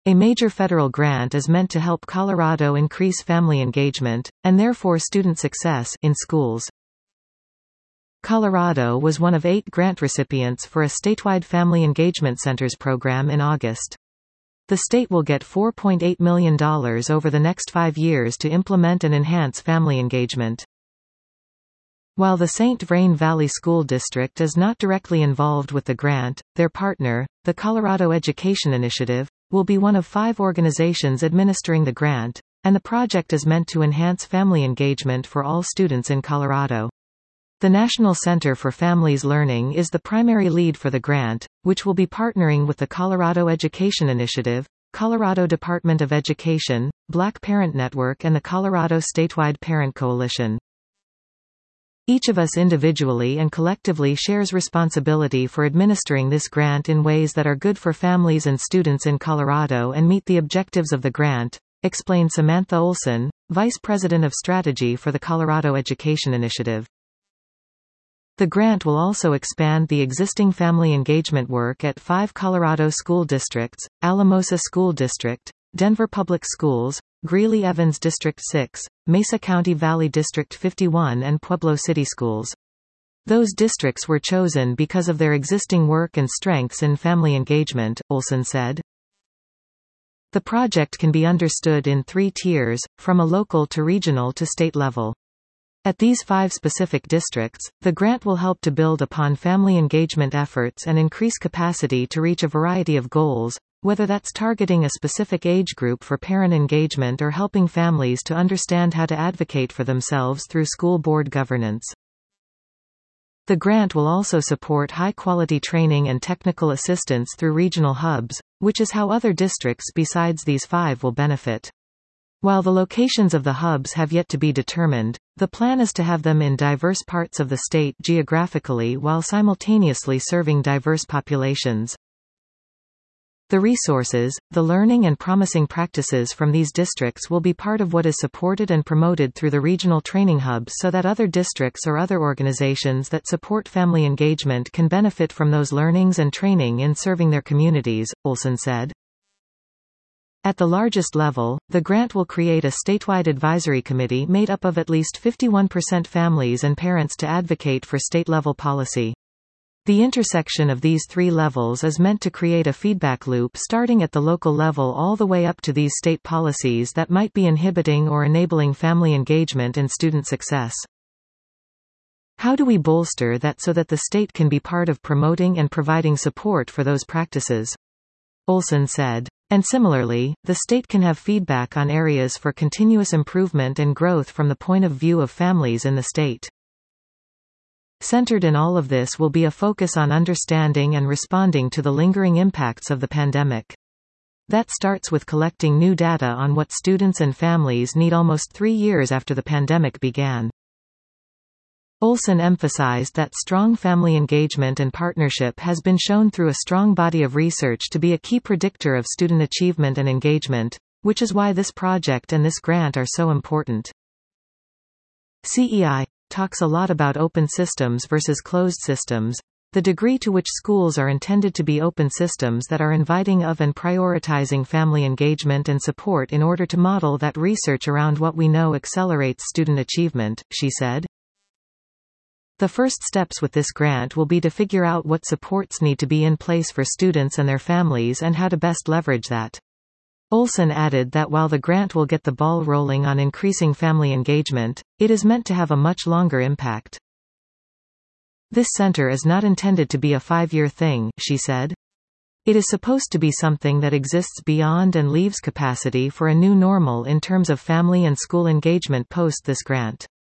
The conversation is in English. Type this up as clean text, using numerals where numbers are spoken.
A major federal grant is meant to help Colorado increase family engagement, and therefore student success, in schools. Colorado was one of 8 grant recipients for a statewide Family Engagement Centers program in August. The state will get $4.8 million over the next 5 years to implement and enhance family engagement. While the St. Vrain Valley School District is not directly involved with the grant, their partner, the Colorado Education Initiative, will be one of 5 organizations administering the grant, and the project is meant to enhance family engagement for all students in Colorado. The National Center for Families Learning is the primary lead for the grant, which will be partnering with the Colorado Education Initiative, Colorado Department of Education, Black Parent Network and the Colorado Statewide Parent Coalition. Each of us individually and collectively shares responsibility for administering this grant in ways that are good for families and students in Colorado and meet the objectives of the grant, explained Samantha Olson, Vice President of Strategy for the Colorado Education Initiative. The grant will also expand the existing family engagement work at 5 Colorado school districts: Alamosa School District, Denver Public Schools, Greeley-Evans District 6, Mesa County Valley District 51 and Pueblo City Schools. Those districts were chosen because of their existing work and strengths in family engagement, Olson said. The project can be understood in 3 tiers, from a local to regional to state level. At these 5 specific districts, the grant will help to build upon family engagement efforts and increase capacity to reach a variety of goals, whether that's targeting a specific age group for parent engagement or helping families to understand how to advocate for themselves through school board governance. The grant will also support high-quality training and technical assistance through regional hubs, which is how other districts besides these 5 will benefit. While the locations of the hubs have yet to be determined, the plan is to have them in diverse parts of the state geographically while simultaneously serving diverse populations. The resources, the learning and promising practices from these districts will be part of what is supported and promoted through the regional training hubs so that other districts or other organizations that support family engagement can benefit from those learnings and training in serving their communities, Olson said. At the largest level, the grant will create a statewide advisory committee made up of at least 51% families and parents to advocate for state-level policy. The intersection of these 3 levels is meant to create a feedback loop starting at the local level all the way up to these state policies that might be inhibiting or enabling family engagement and student success. How do we bolster that so that the state can be part of promoting and providing support for those practices? Olson said. And similarly, the state can have feedback on areas for continuous improvement and growth from the point of view of families in the state. Centered in all of this will be a focus on understanding and responding to the lingering impacts of the pandemic. That starts with collecting new data on what students and families need almost 3 years after the pandemic began. Olson emphasized that strong family engagement and partnership has been shown through a strong body of research to be a key predictor of student achievement and engagement, which is why this project and this grant are so important. CEI talks a lot about open systems versus closed systems, the degree to which schools are intended to be open systems that are inviting of and prioritizing family engagement and support in order to model that research around what we know accelerates student achievement, she said. The first steps with this grant will be to figure out what supports need to be in place for students and their families and how to best leverage that. Olson added that while the grant will get the ball rolling on increasing family engagement, it is meant to have a much longer impact. This center is not intended to be a 5-year thing, she said. It is supposed to be something that exists beyond and leaves capacity for a new normal in terms of family and school engagement post this grant.